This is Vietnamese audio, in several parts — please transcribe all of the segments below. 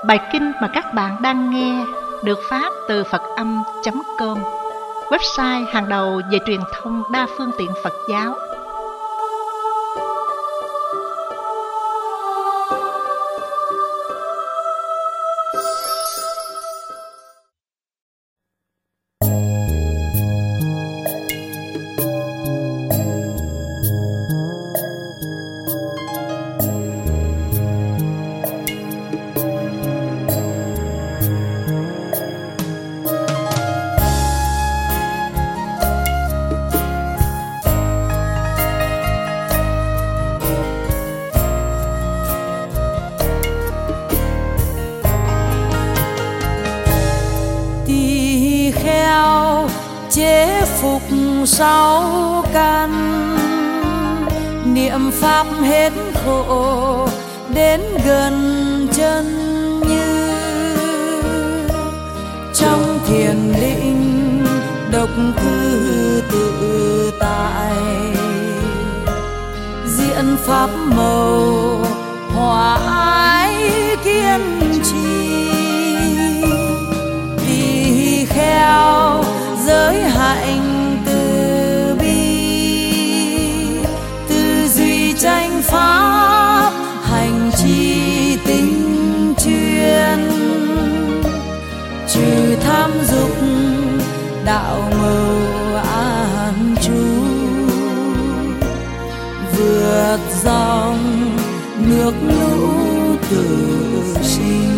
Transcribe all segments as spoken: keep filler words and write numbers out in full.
Bài kinh mà các bạn đang nghe được phát từ Phật âm chấm com, website hàng đầu về truyền thông đa phương tiện Phật giáo. Chế phục sáu căn, niệm pháp hết khổ đến gần chân như. Trong thiền định độc cư tự tại, diễn pháp màu hòa ái kiên trì. Tỳ kheo giới hạnh từ bi, tư duy tranh pháp hành trì tinh chuyên. Trừ tham dục đạo màu an trú, vượt dòng nước lũ tự sinh.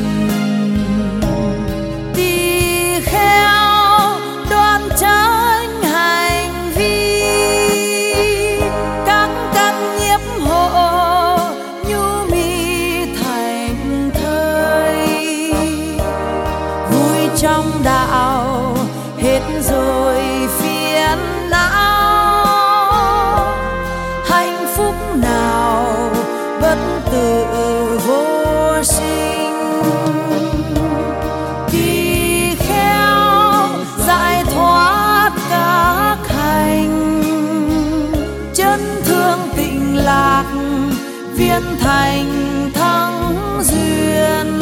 Tỳ kheo đoan chánh hành vi, các căn nhiếp hộ nhu mì thành thơi. Vui trong đạo hết rồi phiền não, hạnh phúc nào bất tử vô sinh. Tỳ kheo giải thoát các hành, chân thương tịnh lạc viên thành thắng duyên.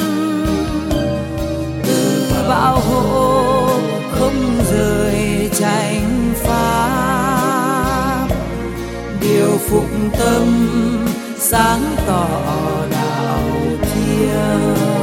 Từ bảo hộ không rời chánh pháp, điều phục tâm sáng tỏ đạo thiên.